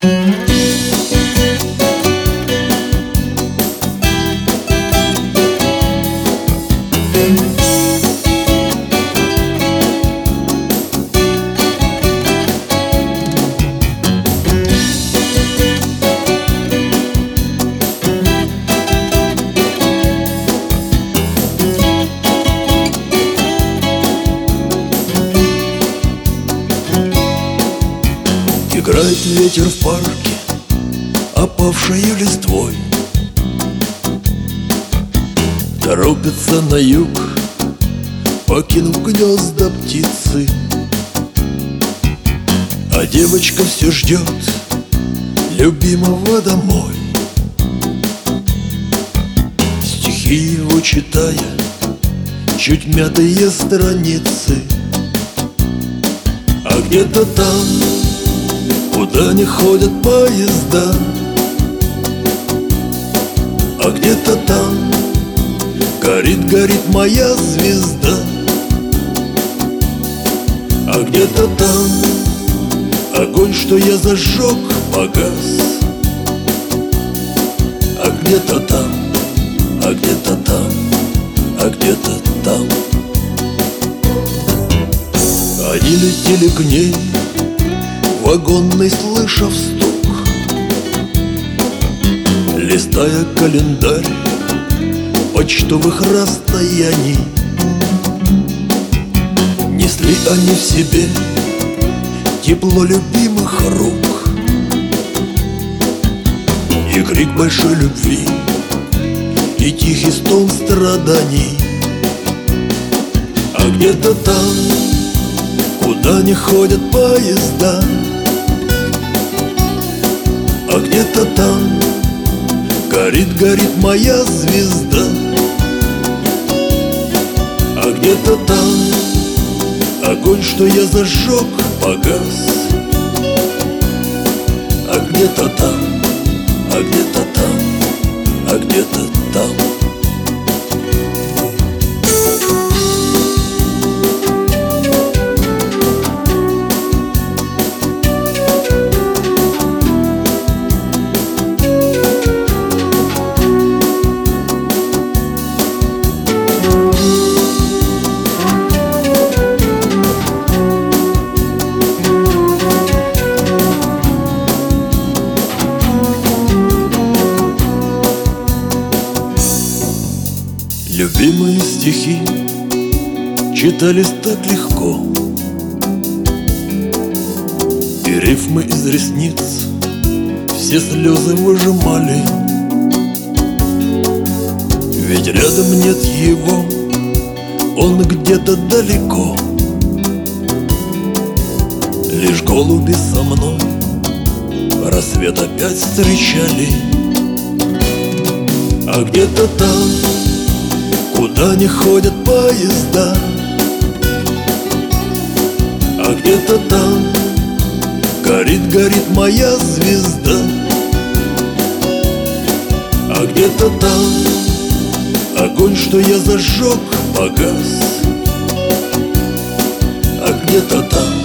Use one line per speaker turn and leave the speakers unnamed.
Играет ветер в парке, опавшей листвой. Торопится на юг, покинув гнезда птицы. А девочка все ждет любимого домой. Стихи его читая, чуть мятые страницы. А где-то там, куда не ходят поезда, а где-то там горит моя звезда. А где-то там огонь, что я зажег, погас. А где-то там, а где-то там, а где-то там. Они летели к ней, вагонный, слыша стук, листая календарь почтовых расстояний. Несли они в себе тепло любимых рук и крик большой любви, и тихий стон страданий. А где-то там, куда не ходят поезда, а где-то там горит моя звезда. А где-то там огонь, что я зажег, погас. А где-то там, а где-то там, а где-то там. Любимые стихи читались так легко, и рифмы из ресниц все слезы выжимали. Ведь рядом нет его, он где-то далеко. Лишь голуби со мной рассвет опять встречали. А где-то там, куда не ходят поезда, а где-то там горит моя звезда. А где-то там огонь, что я зажег, погас. А где-то там